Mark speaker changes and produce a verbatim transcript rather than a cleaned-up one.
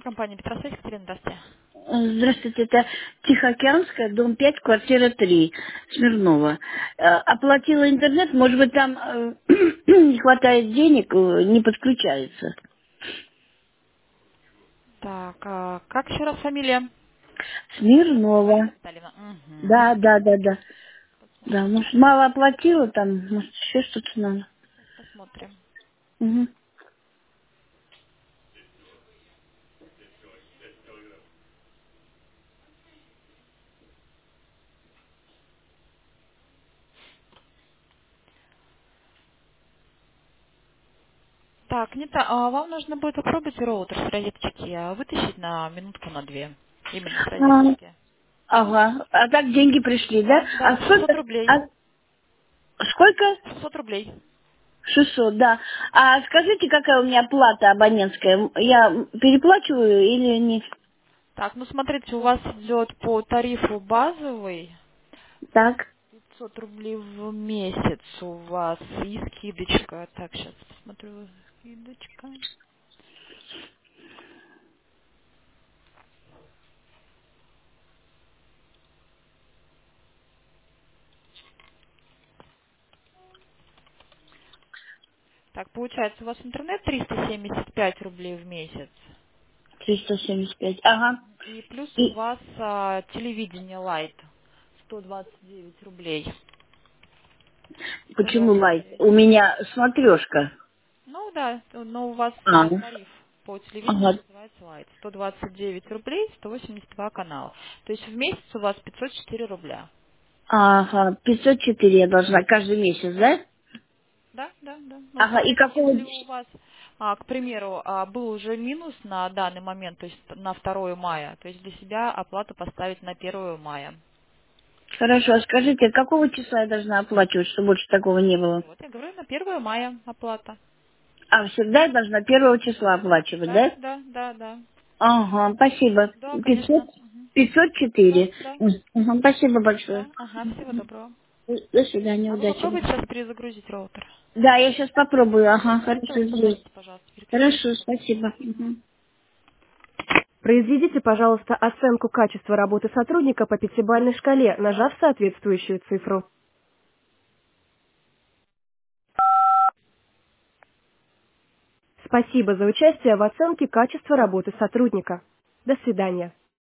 Speaker 1: Компания Петросвязь, Екатерина, здравствуйте.
Speaker 2: Здравствуйте, это Тихоокеанская, дом пять, квартира три, Смирнова. Э, Оплатила интернет, может быть, там э, не хватает денег, э, не подключается.
Speaker 1: Так, а как еще раз фамилия?
Speaker 2: Смирнова.
Speaker 1: Сталина. Угу.
Speaker 2: Да, да, да, да. Да,
Speaker 1: Посмотрим.
Speaker 2: может, мало оплатила там, может, еще что-то надо.
Speaker 1: Сейчас посмотрим.
Speaker 2: Мгм.
Speaker 1: Так, не та, а вам нужно будет попробовать роутер с розеточки а вытащить на минутку, на две. Именно с
Speaker 2: А,
Speaker 1: розеточки.
Speaker 2: ага, а так деньги пришли, да?
Speaker 1: Да,
Speaker 2: А
Speaker 1: да, шестьсот
Speaker 2: сколько?
Speaker 1: рублей.
Speaker 2: А сколько?
Speaker 1: шестьсот рублей.
Speaker 2: Шестьсот, да. А скажите, какая у меня плата абонентская? Я переплачиваю или не?
Speaker 1: Так, ну смотрите, у вас идет по тарифу базовый
Speaker 2: Так.
Speaker 1: пятьсот рублей в месяц у вас и скидочка. Так, сейчас посмотрю, скидочка. Так, получается, у вас интернет триста семьдесят пять рублей в месяц.
Speaker 2: триста семьдесят пять. Ага.
Speaker 1: И плюс у
Speaker 2: И
Speaker 1: вас а, телевидение Лайт сто двадцать девять рублей.
Speaker 2: почему лайт?
Speaker 1: сто двадцать девять.
Speaker 2: У меня смотрешка.
Speaker 1: Ну да, то- но у вас
Speaker 2: А,
Speaker 1: а, тариф по телевидению
Speaker 2: ага.
Speaker 1: называется Лайт. сто двадцать девять рублей, сто восемьдесят два канала. То есть в месяц у вас пятьсот четыре рубля.
Speaker 2: Ага, пятьсот четыре я должна каждый месяц, да?
Speaker 1: Да, да, да. Ну,
Speaker 2: Ага, и
Speaker 1: смотрите,
Speaker 2: какого...
Speaker 1: если у вас, а, к примеру, а, был уже минус на данный момент, то есть на второе мая, то есть для себя оплату поставить на первое мая.
Speaker 2: Хорошо, а скажите, какого числа я должна оплачивать, чтобы больше такого не было?
Speaker 1: Вот я говорю, на первое мая оплата.
Speaker 2: А, всегда я должна первого числа оплачивать,
Speaker 1: Да,
Speaker 2: да?
Speaker 1: да, да, да.
Speaker 2: Ага, спасибо.
Speaker 1: Да,
Speaker 2: Пятьсот,
Speaker 1: конечно. Мгм.
Speaker 2: пятьсот
Speaker 1: Да,
Speaker 2: четыре.
Speaker 1: да,
Speaker 2: Ага, спасибо большое.
Speaker 1: да. Ага, всего доброго.
Speaker 2: До свидания,
Speaker 1: А вы
Speaker 2: удачи.
Speaker 1: попробуйте сейчас перезагрузить роутер.
Speaker 2: Да, я сейчас попробую.
Speaker 1: Если
Speaker 2: Ага,
Speaker 1: что, то
Speaker 2: хорошо, здесь.
Speaker 1: позвоните, пожалуйста, переключайте.
Speaker 2: Хорошо, спасибо. Мгм.
Speaker 1: Произведите, пожалуйста, оценку качества работы сотрудника по пятибалльной шкале, нажав соответствующую цифру. Спасибо за участие в оценке качества работы сотрудника. До свидания.